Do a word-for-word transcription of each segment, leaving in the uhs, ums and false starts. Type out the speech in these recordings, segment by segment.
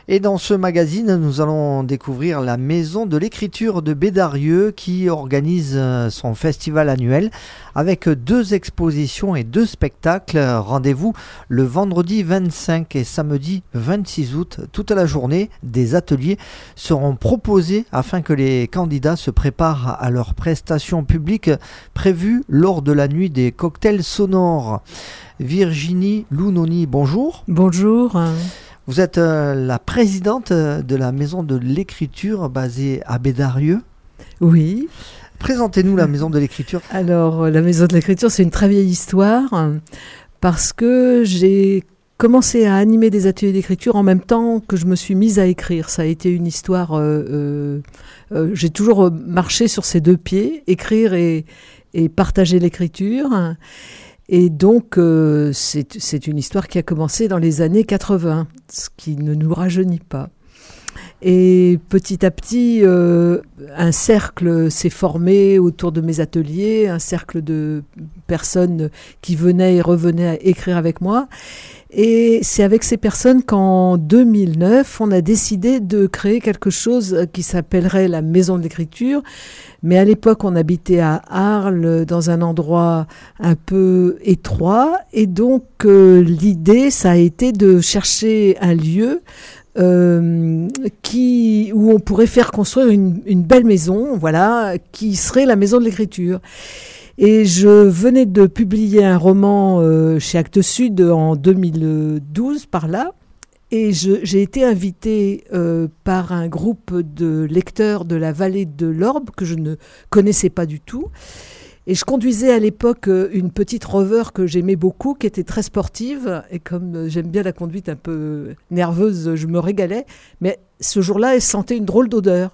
Et dans ce magazine, nous allons découvrir la Maison de l'Écriture de Bédarieux qui organise son festival annuel avec deux expositions et deux spectacles. Rendez-vous le vendredi vingt-cinq et samedi vingt-six août. Toute la journée, des ateliers seront proposés afin que les candidats se préparent à leurs prestations publiques prévues lors de la nuit des cocktails sonores. Virginie Lounoni, bonjour. Bonjour. Vous êtes euh, la présidente de la Maison de l'Écriture basée à Bédarieux. Oui. Présentez-nous la Maison de l'Écriture. Alors, la Maison de l'Écriture, c'est une très vieille histoire parce que j'ai commencé à animer des ateliers d'écriture en même temps que je me suis mise à écrire. Ça a été une histoire... Euh, euh, euh, j'ai toujours marché sur ces deux pieds, écrire et, et partager l'écriture. Et donc, euh, c'est, c'est une histoire qui a commencé dans les années quatre-vingts, ce qui ne nous rajeunit pas. Et petit à petit, euh, un cercle s'est formé autour de mes ateliers, un cercle de personnes qui venaient et revenaient à écrire avec moi. Et c'est avec ces personnes qu'en deux mille neuf, on a décidé de créer quelque chose qui s'appellerait la Maison de l'Écriture. Mais à l'époque, on habitait à Arles, dans un endroit un peu étroit. Et donc, euh, l'idée, ça a été de chercher un lieu euh, qui, où on pourrait faire construire une, une belle maison, voilà, qui serait la Maison de l'Écriture. Et je venais de publier un roman euh, chez Actes Sud en deux mille douze, par là. Et je, j'ai été invitée euh, par un groupe de lecteurs de la vallée de l'Orbe que je ne connaissais pas du tout. Et je conduisais à l'époque une petite Rover que j'aimais beaucoup, qui était très sportive. Et comme j'aime bien la conduite un peu nerveuse, je me régalais. Mais ce jour-là, elle sentait une drôle d'odeur.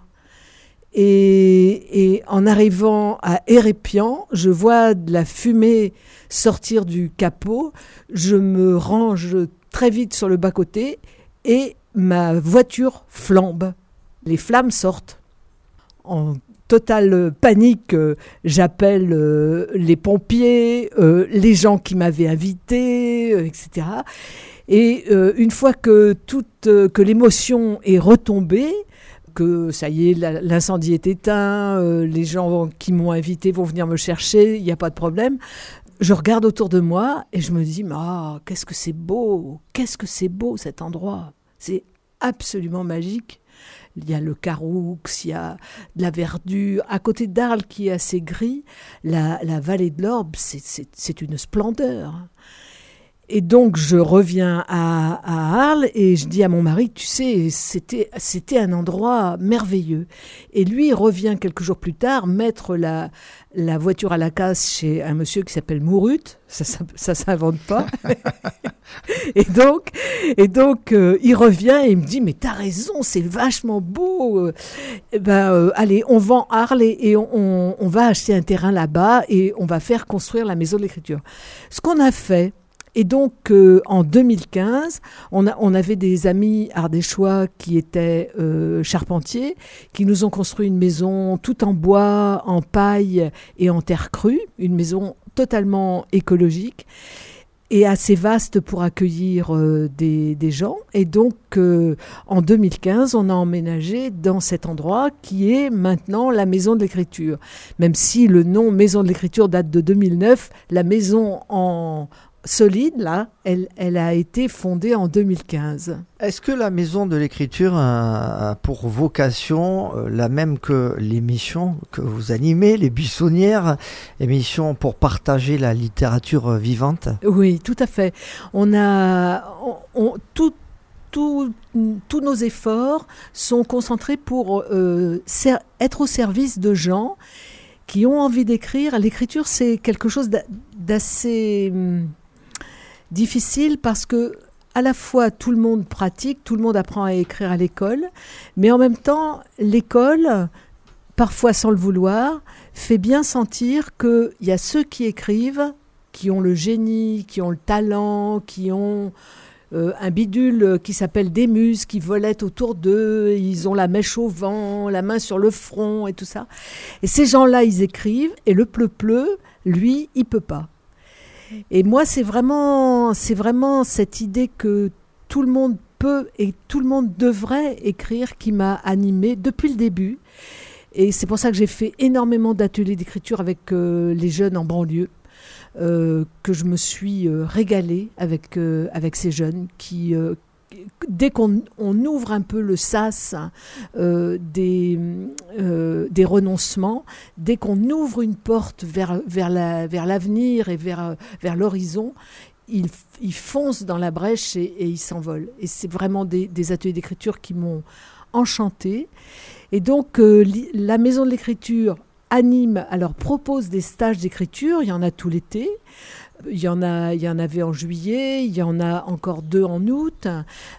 Et, et en arrivant à Hérépian, je vois de la fumée sortir du capot. Je me range très vite sur le bas-côté et ma voiture flambe. Les flammes sortent. En totale panique, euh, j'appelle euh, les pompiers, euh, les gens qui m'avaient invité, euh, et cetera. Et euh, une fois que, toute, euh, que l'émotion est retombée, que ça y est, la, l'incendie est éteint, euh, les gens qui m'ont invité vont venir me chercher, il n'y a pas de problème. Je regarde autour de moi et je me dis, ah, qu'est-ce que c'est beau, qu'est-ce que c'est beau cet endroit. C'est absolument magique. Il y a le Caroux, il y a de la verdure. À côté d'Arles, qui est assez gris, la, la vallée de l'Orbe, c'est, c'est, c'est une splendeur. Et donc, je reviens à, à Arles et je dis à mon mari, tu sais, c'était, c'était un endroit merveilleux. Et lui, il revient quelques jours plus tard mettre la, la voiture à la casse chez un monsieur qui s'appelle Mourut. Ça, ça, ça s'invente pas. et donc, et donc euh, il revient et il me dit, mais t'as raison, c'est vachement beau. Eh ben, euh, allez, on vend Arles et, et on, on, on va acheter un terrain là-bas et on va faire construire la Maison de l'Écriture. Ce qu'on a fait, et donc, euh, en deux mille quinze, on, a, on avait des amis ardéchois qui étaient euh, charpentiers, qui nous ont construit une maison tout en bois, en paille et en terre crue, une maison totalement écologique et assez vaste pour accueillir euh, des, des gens. Et donc, euh, en deux mille quinze, on a emménagé dans cet endroit qui est maintenant la Maison de l'Écriture. Même si le nom Maison de l'Écriture date de deux mille neuf, la maison en... solide, là, elle, elle a été fondée en deux mille quinze. Est-ce que la Maison de l'Écriture a pour vocation euh, la même que l'émission que vous animez, Les Buissonnières, émission pour partager la littérature vivante? Oui, tout à fait. On a... On, on, tout, tout, tous nos efforts sont concentrés pour euh, ser- être au service de gens qui ont envie d'écrire. L'écriture, c'est quelque chose d'assez... Hum, difficile parce que à la fois tout le monde pratique, tout le monde apprend à écrire à l'école, mais en même temps l'école, parfois sans le vouloir, fait bien sentir qu'il y a ceux qui écrivent, qui ont le génie, qui ont le talent, qui ont euh, un bidule qui s'appelle des muses, qui volettent autour d'eux, ils ont la mèche au vent, la main sur le front et tout ça. Et ces gens-là, ils écrivent, et le pleu-pleu, lui, il peut pas. Et moi, c'est vraiment, c'est vraiment cette idée que tout le monde peut et tout le monde devrait écrire qui m'a animée depuis le début. Et c'est pour ça que j'ai fait énormément d'ateliers d'écriture avec euh, les jeunes en banlieue, euh, que je me suis euh, régalée avec, euh, avec ces jeunes qui, euh, dès qu'on on ouvre un peu le sas euh, des, euh, des renoncements, dès qu'on ouvre une porte vers, vers, la, vers l'avenir et vers, vers l'horizon, ils, ils foncent dans la brèche et, et ils s'envolent. Et c'est vraiment des, des ateliers d'écriture qui m'ont enchantée. Et donc, euh, la Maison de l'Écriture anime, alors propose des stages d'écriture, il y en a tout l'été. Il y en a, il y en avait en juillet, il y en a encore deux en août.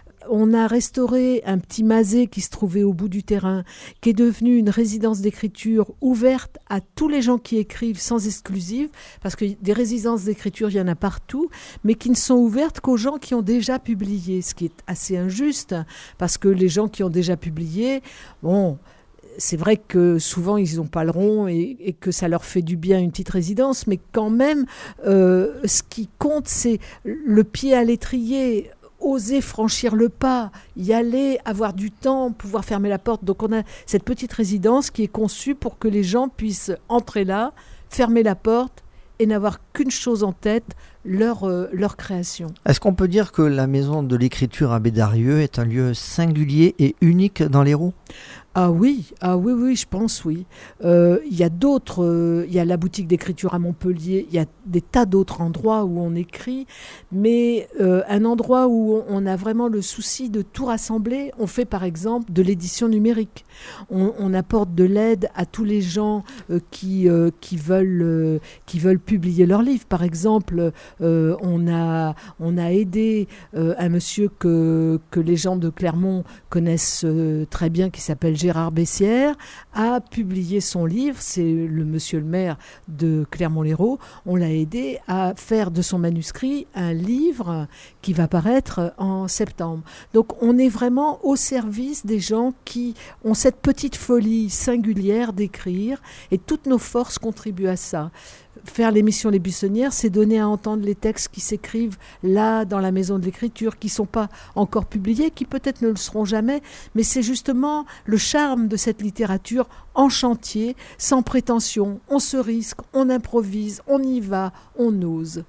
On a restauré un petit masé qui se trouvait au bout du terrain, qui est devenu une résidence d'écriture ouverte à tous les gens qui écrivent sans exclusive, parce que des résidences d'écriture, il y en a partout, mais qui ne sont ouvertes qu'aux gens qui ont déjà publié, ce qui est assez injuste, parce que les gens qui ont déjà publié, bon... C'est vrai que souvent, ils n'ont pas le rond et, et que ça leur fait du bien une petite résidence, mais quand même, euh, ce qui compte, c'est le pied à l'étrier, oser franchir le pas, y aller, avoir du temps, pouvoir fermer la porte. Donc on a cette petite résidence qui est conçue pour que les gens puissent entrer là, fermer la porte et n'avoir qu'une chose en tête, leur, euh, leur création. Est-ce qu'on peut dire que la Maison de l'Écriture à Bédarieux est un lieu singulier et unique dans l'Hérault ? Ah oui, ah oui, oui, je pense, oui. Euh, il y a d'autres, euh, il y a la boutique d'écriture à Montpellier, il y a des tas d'autres endroits où on écrit, mais euh, un endroit où on a vraiment le souci de tout rassembler, on fait par exemple de l'édition numérique. On, on apporte de l'aide à tous les gens euh, qui, euh, qui, veulent, euh, qui veulent publier leurs livres. Par exemple, euh, on, a, on a aidé euh, un monsieur que, que les gens de Clermont connaissent euh, très bien, qui s'appelle Gérard Bessières, a publié son livre, c'est le monsieur le maire de Clermont-Lérault. On l'a aidé à faire de son manuscrit un livre qui va paraître en septembre. Donc on est vraiment au service des gens qui ont cette petite folie singulière d'écrire et toutes nos forces contribuent à ça. Faire l'émission Les Buissonnières, c'est donner à entendre les textes qui s'écrivent là, dans la Maison de l'Écriture, qui ne sont pas encore publiés, qui peut-être ne le seront jamais, mais c'est justement le charme de cette littérature en chantier, sans prétention. On se risque, on improvise, on y va, on ose.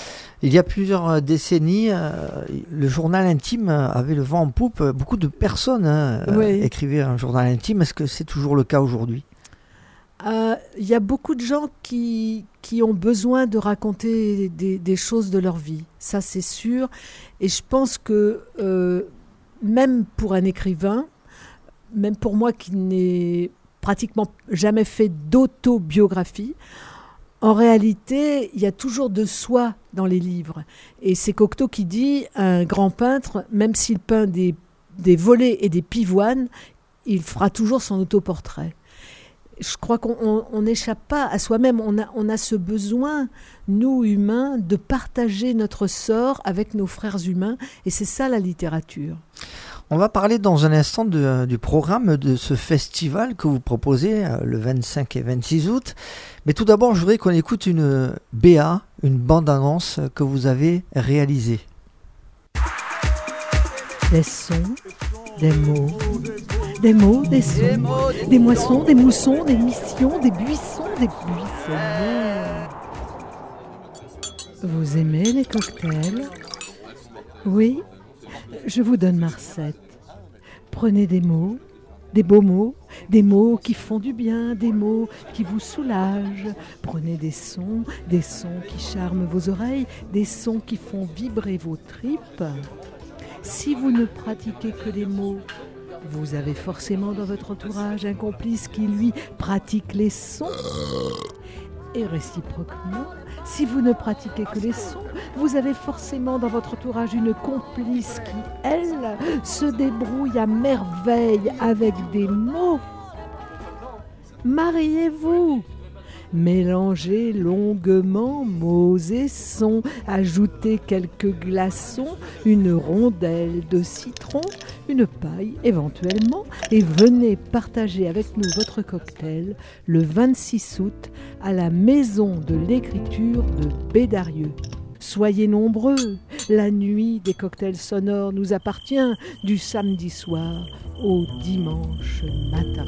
Il y a plusieurs décennies, euh, le journal intime avait le vent en poupe. Beaucoup de personnes hein, oui. écrivaient un journal intime. Est-ce que c'est toujours le cas aujourd'hui ? Il euh, y a beaucoup de gens qui, qui ont besoin de raconter des, des choses de leur vie, ça c'est sûr. Et je pense que euh, même pour un écrivain, même pour moi qui n'ai pratiquement jamais fait d'autobiographie, en réalité, il y a toujours de soi dans les livres. Et c'est Cocteau qui dit, un grand peintre, même s'il peint des, des volets et des pivoines, il fera toujours son autoportrait. Je crois qu'on n'échappe pas à soi-même. On a, on a ce besoin, nous humains, de partager notre sort avec nos frères humains. Et c'est ça la littérature. On va parler dans un instant de, du programme de ce festival que vous proposez le vingt-cinq et vingt-six août. Mais tout d'abord, je voudrais qu'on écoute une B A, une bande-annonce que vous avez réalisée. Des sons, des mots, des mots, des sons, des, mots, des, des moissons, des moussons, des missions, des buissons, des buissonnières. Vous aimez les cocktails ? Oui, je vous donne ma recette. Prenez des mots, des beaux mots, des mots qui font du bien, des mots qui vous soulagent. Prenez des sons, des sons qui charment vos oreilles, des sons qui font vibrer vos tripes. Si vous ne pratiquez que les mots, vous avez forcément dans votre entourage un complice qui, lui, pratique les sons. Et réciproquement, si vous ne pratiquez que les sons, vous avez forcément dans votre entourage une complice qui, elle, se débrouille à merveille avec des mots. Mariez-vous! Mélangez longuement mots et sons, ajoutez quelques glaçons, une rondelle de citron, une paille éventuellement, et venez partager avec nous votre cocktail le vingt-six août à la Maison de l'Écriture de Bédarieux. Soyez nombreux, la nuit des cocktails sonores nous appartient du samedi soir au dimanche matin.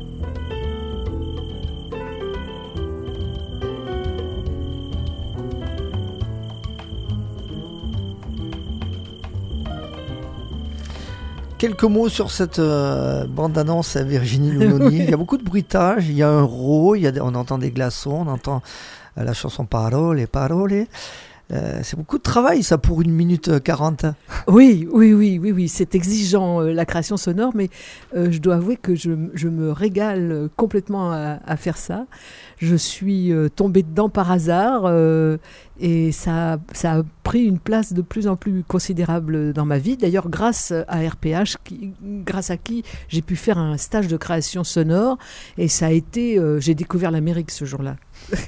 Quelques mots sur cette euh, bande-annonce à Virginie Louloni. Il y a beaucoup de bruitage, il y a un rot, il y a des, on entend des glaçons, on entend euh, la chanson Parole et Parole. Euh, c'est beaucoup de travail ça pour une minute quarante. Oui, oui, oui, oui, oui. C'est exigeant euh, la création sonore, mais euh, je dois avouer que je, je me régale complètement à, à faire ça. Je suis euh, tombée dedans par hasard euh, et ça, ça a pris une place de plus en plus considérable dans ma vie. D'ailleurs, grâce à R P H, qui, grâce à qui j'ai pu faire un stage de création sonore, et ça a été, euh, j'ai découvert l'Amérique ce jour-là.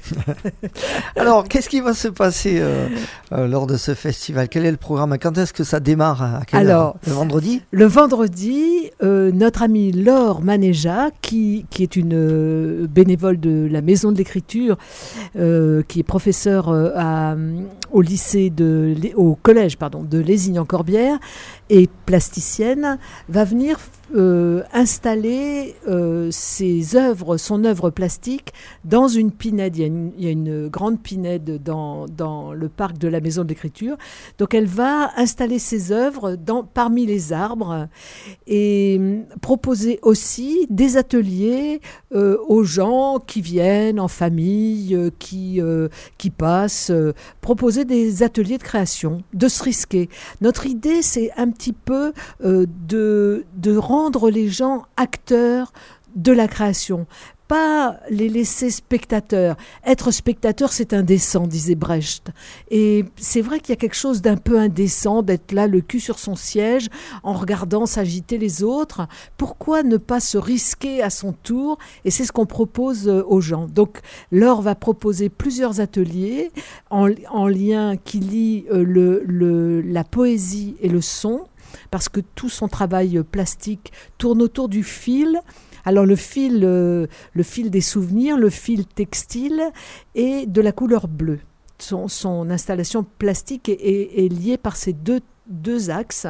Alors, qu'est-ce qui va se passer euh, euh, lors de ce festival? Quel est le programme? Quand est-ce que ça démarre? À quelle Alors, heure? Le vendredi Le vendredi, euh, notre amie Laure Manéja, qui, qui est une euh, bénévole de la Maison de l'Écriture, euh, qui est professeure euh, à, au lycée de, au collège pardon, de Lézignan-Corbière et plasticienne, va venir euh, installer euh, ses œuvres, son œuvre plastique dans une pinède. Il y a une, il y a une grande pinède dans, dans le parc de la Maison de l'Écriture. Donc elle va installer ses œuvres dans, parmi les arbres et proposer aussi des ateliers euh, aux gens qui viennent en famille, euh, qui, euh, qui passent, euh, proposer des ateliers de création, de se risquer. Notre idée, c'est un petit peu euh, de, de rendre les gens acteurs de la création, pas les laisser spectateurs. Être spectateur, c'est indécent, disait Brecht. Et c'est vrai qu'il y a quelque chose d'un peu indécent d'être là, le cul sur son siège, en regardant s'agiter les autres. Pourquoi ne pas se risquer à son tour? Et c'est ce qu'on propose aux gens. Donc, Laure va proposer plusieurs ateliers en, en lien qui lient le, le, la poésie et le son, parce que tout son travail plastique tourne autour du fil. Alors le fil, euh, le fil des souvenirs, le fil textile et de la couleur bleue. Son, son installation plastique est, est, est liée par ces deux, deux axes.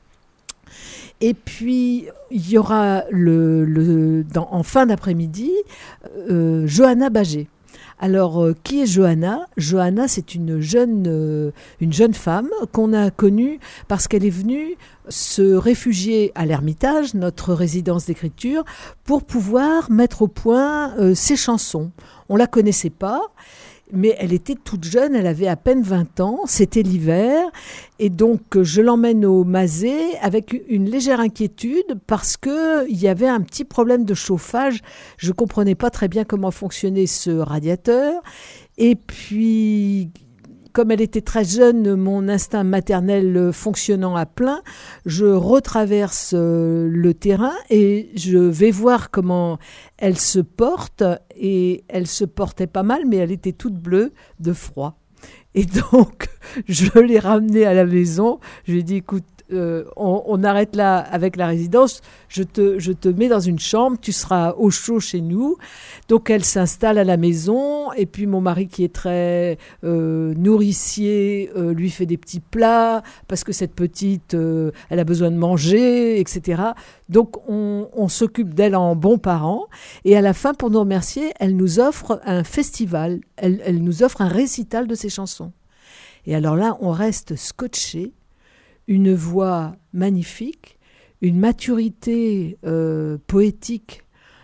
Et puis, il y aura le, le, dans, en fin d'après-midi euh, Johanna Bagé. Alors, euh, qui est Johanna? Johanna, c'est une jeune, euh, une jeune femme qu'on a connue parce qu'elle est venue se réfugier à l'Ermitage, notre résidence d'écriture, pour pouvoir mettre au point euh, ses chansons. On ne la connaissait pas, mais elle était toute jeune, elle avait à peine vingt ans, c'était l'hiver, et donc je l'emmène au Mazet avec une légère inquiétude parce qu'il y avait un petit problème de chauffage, je ne comprenais pas très bien comment fonctionnait ce radiateur, et puis comme elle était très jeune, mon instinct maternel fonctionnant à plein, je retraverse le terrain et je vais voir comment elle se porte. Et elle se portait pas mal, mais elle était toute bleue de froid. Et donc, je l'ai ramenée à la maison. Je lui ai dit, écoute, Euh, on, on arrête là avec la résidence, je te, je te mets dans une chambre, tu seras au chaud chez nous. Donc elle s'installe à la maison et puis mon mari qui est très euh, nourricier euh, lui fait des petits plats parce que cette petite, euh, elle a besoin de manger, et cetera. Donc on, on s'occupe d'elle en bons parents et à la fin, pour nous remercier, elle nous offre un festival, elle, elle nous offre un récital de ses chansons. Et alors là, on reste scotché. Une voix magnifique, une maturité euh, poétique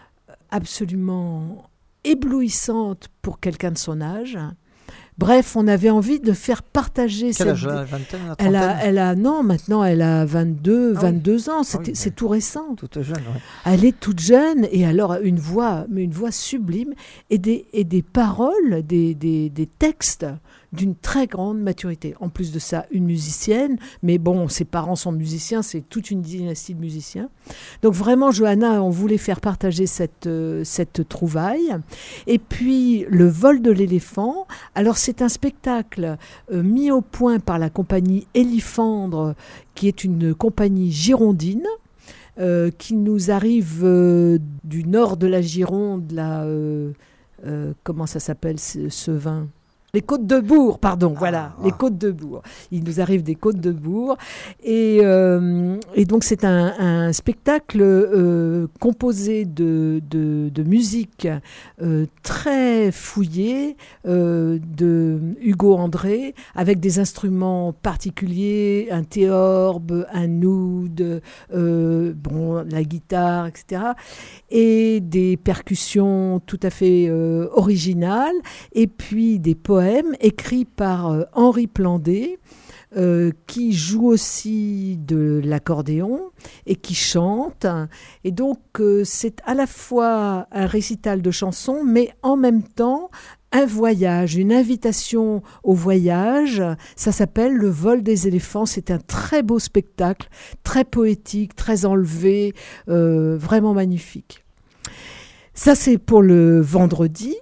absolument éblouissante pour quelqu'un de son âge. Bref, on avait envie de faire partager Quel cette... âge, la vingtaine, la elle a, trentaine elle a, non, maintenant elle a vingt-deux, ah vingt-deux oui. ans, c'est, ah oui, c'est tout récent. Toute jeune, ouais. Elle est toute jeune et alors une voix, mais une voix sublime et des, et des paroles, des, des, des textes d'une très grande maturité. En plus de ça, une musicienne, mais bon, ses parents sont musiciens, c'est toute une dynastie de musiciens. Donc vraiment, Johanna, on voulait faire partager cette, euh, cette trouvaille. Et puis, le vol de l'éléphant. Alors, c'est un spectacle euh, mis au point par la compagnie Élifandre, qui est une compagnie girondine, euh, qui nous arrive euh, du nord de la Gironde, là, euh, euh, comment ça s'appelle, ce, ce vin ? Les Côtes de Bourg, pardon, Ah, voilà, ah. les Côtes de Bourg. Il nous arrive des Côtes de Bourg. Et, euh, et donc, c'est un, un spectacle euh, composé de, de, de musique euh, très fouillée euh, de Hugo André, avec des instruments particuliers, un théorbe, un oud, euh, bon, la guitare, et cetera. Et des percussions tout à fait euh, originales. Et puis des poèmes écrits par euh, Henri Plandé, euh, qui joue aussi de l'accordéon et qui chante. Et donc, euh, c'est à la fois un récital de chansons, mais en même temps, un voyage, une invitation au voyage. Ça s'appelle Le vol des éléphants. C'est un très beau spectacle, très poétique, très enlevé, euh, vraiment magnifique. Ça, c'est pour le vendredi.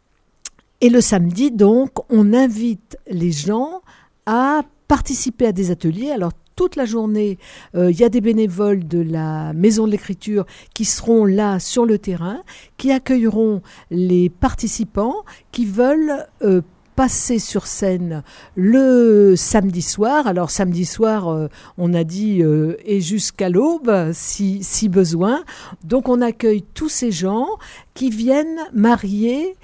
Et le samedi, donc, on invite les gens à participer à des ateliers. Alors, toute la journée, euh, il y a des bénévoles de la Maison de l'Écriture qui seront là sur le terrain, qui accueilleront les participants qui veulent euh, passer sur scène le samedi soir. Alors, samedi soir, euh, on a dit, euh, et jusqu'à l'aube, si, si besoin. Donc, on accueille tous ces gens qui viennent marier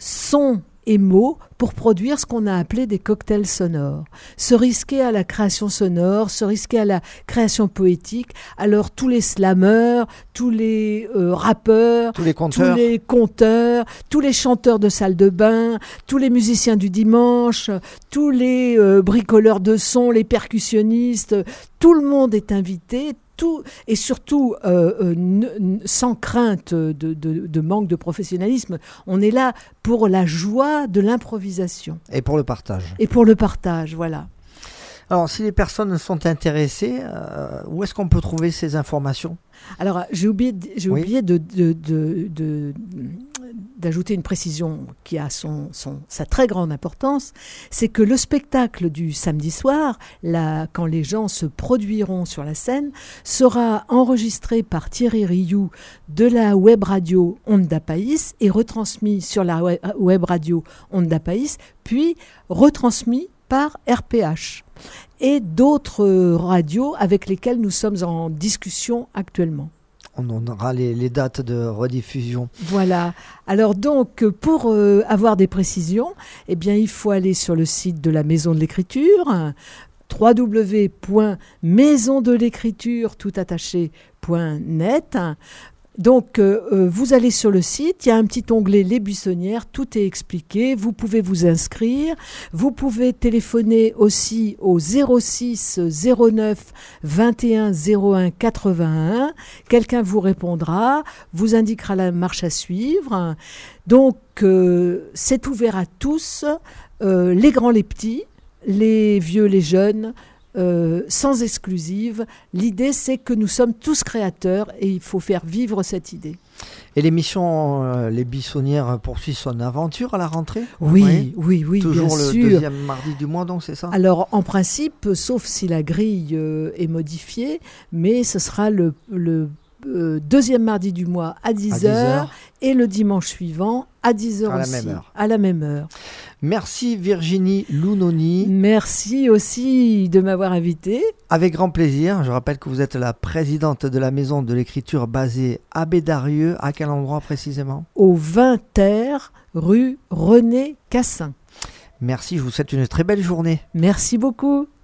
son et mots pour produire ce qu'on a appelé des cocktails sonores. Se risquer à la création sonore, se risquer à la création poétique. Alors tous les slameurs, tous les euh, rappeurs, Tous les conteurs. tous les conteurs, tous les chanteurs de salle de bain, tous les musiciens du dimanche, tous les euh, bricoleurs de sons, les percussionnistes, tout le monde est invité. Tout, et surtout, euh, euh, n- n- sans crainte de, de, de manque de professionnalisme, on est là pour la joie de l'improvisation Et pour le partage. et pour le partage, voilà. Alors, si les personnes sont intéressées, euh, où est-ce qu'on peut trouver ces informations ? Alors, j'ai oublié, de- j'ai Oui. oublié de, de, de, de- d'ajouter une précision qui a son, son, sa très grande importance, c'est que le spectacle du samedi soir, là, quand les gens se produiront sur la scène, sera enregistré par Thierry Rioux de la web radio Onda País et retransmis sur la we- web radio Onda País, puis retransmis par R P H et d'autres euh, radios avec lesquelles nous sommes en discussion actuellement. On aura les, les dates de rediffusion. Voilà. Alors donc, pour euh, avoir des précisions, eh bien, il faut aller sur le site de la Maison de l'Écriture, hein, w w w point maison de l'écriture tout attaché point net. Donc, euh, vous allez sur le site, il y a un petit onglet Les Buissonnières, tout est expliqué, vous pouvez vous inscrire, vous pouvez téléphoner aussi au zéro six zéro neuf vingt et un zéro un quatre-vingt-un, quelqu'un vous répondra, vous indiquera la marche à suivre. Donc, euh, c'est ouvert à tous, euh, les grands, les petits, les vieux, les jeunes, Euh, sans exclusive. L'idée, c'est que nous sommes tous créateurs et il faut faire vivre cette idée. Et l'émission euh, Les Buissonnières poursuit son aventure à la rentrée ? Oui, oui, oui, Toujours bien le sûr. deuxième mardi du mois, donc, c'est ça ? Alors, en principe, sauf si la grille euh, est modifiée, mais ce sera le, le euh, deuxième mardi du mois à dix heures et le dimanche suivant à dix heures À la aussi, même heure. à la même heure. Merci Virginie Lounoni. Merci aussi de m'avoir invité. Avec grand plaisir. Je rappelle que vous êtes la présidente de la Maison de l'Écriture basée à Bédarieux. À quel endroit précisément ? Au vingt terre, rue René Cassin. Merci, je vous souhaite une très belle journée. Merci beaucoup.